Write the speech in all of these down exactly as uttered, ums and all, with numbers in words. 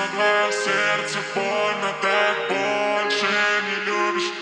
смогла, сердце больно, так больше не любишь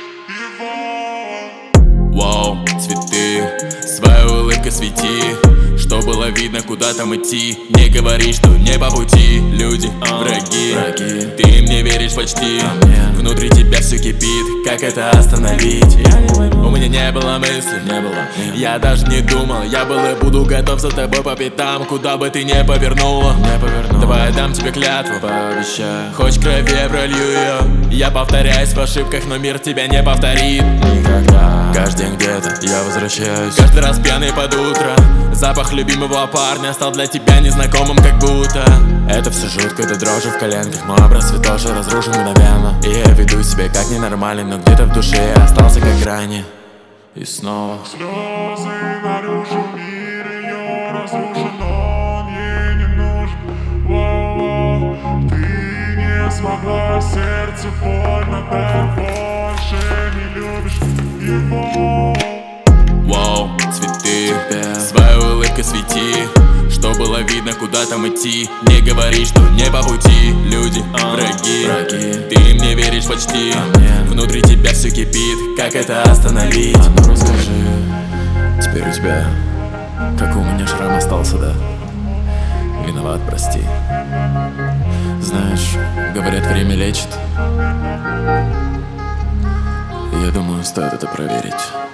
его. Вау, цветы, своей улыбкой свети, что было видно, куда там идти. Не говори, что не по пути. Люди, а, враги, враги, ты мне веришь почти, а мне внутри тебя все кипит. Как это остановить? Я не пойму. У меня не было мысли, не было, нет. Я даже не думал, я был и буду готов за тобой по пятам. Куда бы ты не повернула, не повернула. Давай я дам тебе клятву, пообещаю. Хоть крови я пролью ее. Я повторяюсь в ошибках, но мир тебя не повторит никогда. Каждый день где-то я возвращаюсь, каждый раз пьяный под утро. Запах любимого парня стал для тебя незнакомым, как будто это все жутко, до дрожи в коленках. Мой образ святоши разрушен мгновенно, и я веду себя как ненормальный, но где-то в душе я остался как ранее. И снова слезы наружу, мир ее разрушен, он ей не нужен. Воу-воу. Ты не смогла, сердце больно, так больше не любишь его. Вау, цветы, своей улыбкой свети, что было видно, куда там идти. Не говори, что не по пути. Люди, а, враги, враги, ты мне веришь почти, а мне внутри тебя все кипит. Как это остановить? А ну расскажи. Теперь у тебя, как у меня, шрам остался, да? Виноват, прости. Знаешь, говорят, время лечит. Я думаю, стоит это проверить.